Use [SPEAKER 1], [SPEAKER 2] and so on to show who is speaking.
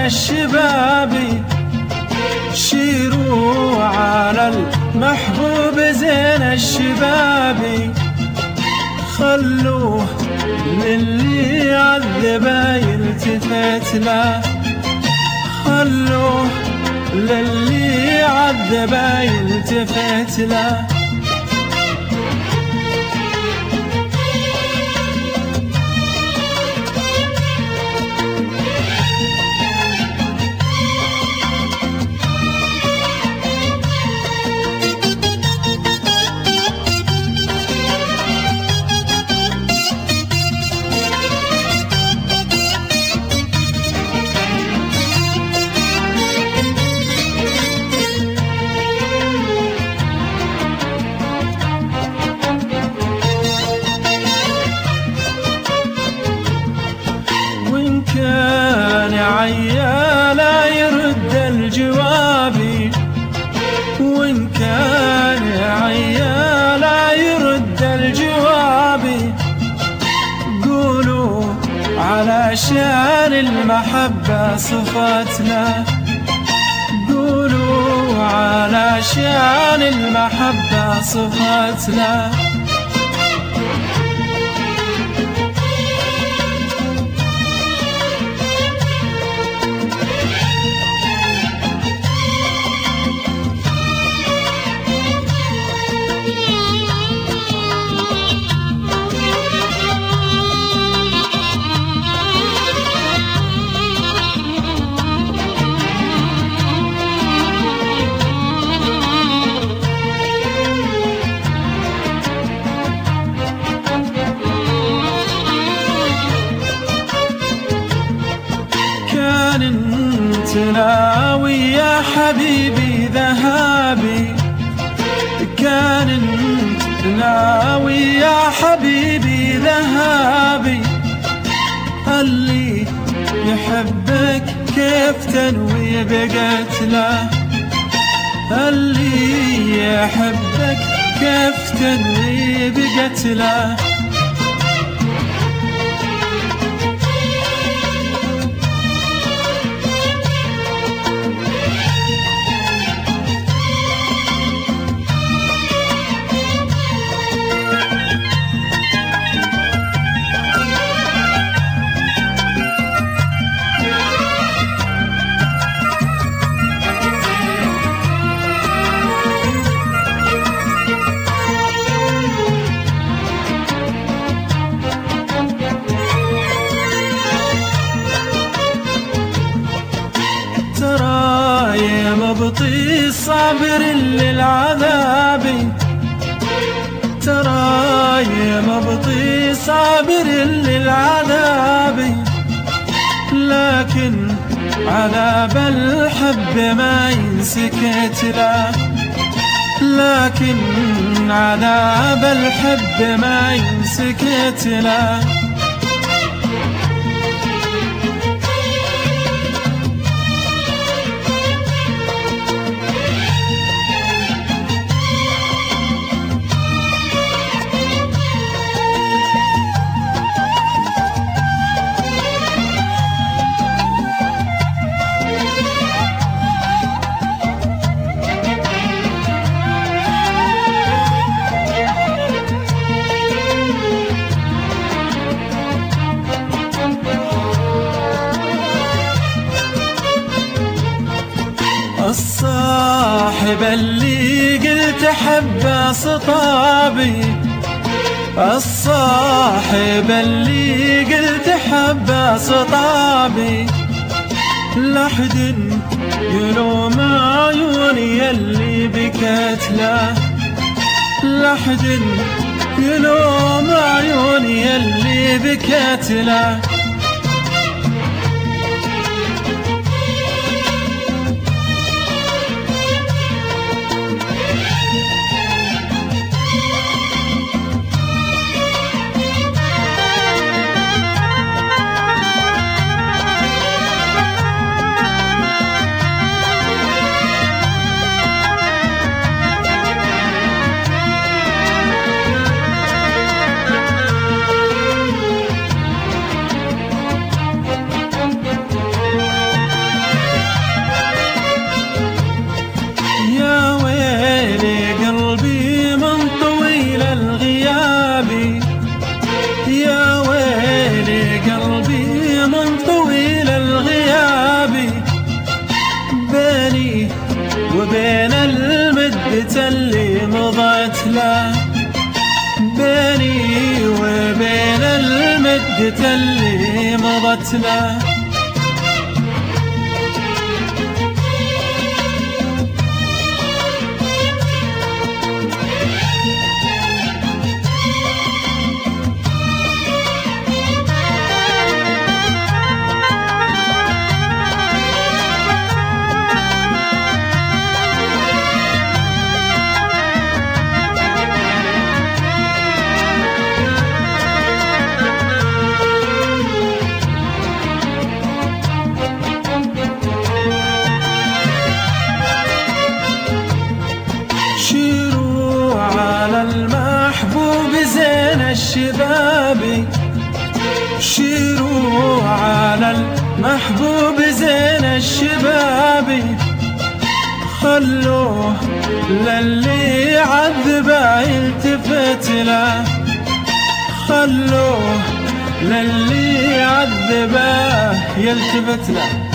[SPEAKER 1] الشباب، شيروا على المحبوب زين الشباب، خلوه للي عذبه يلتفت له، خلوه للي عذبه يلتفت له. كان عيالا يرد الجواب، وإن كان عيالا يرد الجواب، قولوا علشان المحبة صفتنا، قولوا علشان المحبة صفتنا. انت ناوي يا حبيبي ذهابي، كان انت ناوي يا حبيبي ذهابي، اللي يحبك كيف تنوي بقتله، اللي يحبك كيف تنوي بقتله. تراي مبطي صابر للعذاب، تراي مبطي صابر للعذاب، لكن عذاب الحب ما ينسكت له، لكن عذاب الحب ما ينسكت له. الصاحب اللي قلت حبه صطابي، الصاحب اللي قلت حبه صطابي، لحد يلوم عيوني اللي بكت له، لحد يلوم عيوني اللي بكت له. اللي مضت له، بيني وبين المدة اللي مضت له. شيروا على المحبوب زين الشبابي، شيروا على المحبوب زين الشبابي، خلوه للي عذبه يلتفت له، خلوه للي عذبه يلتفت له.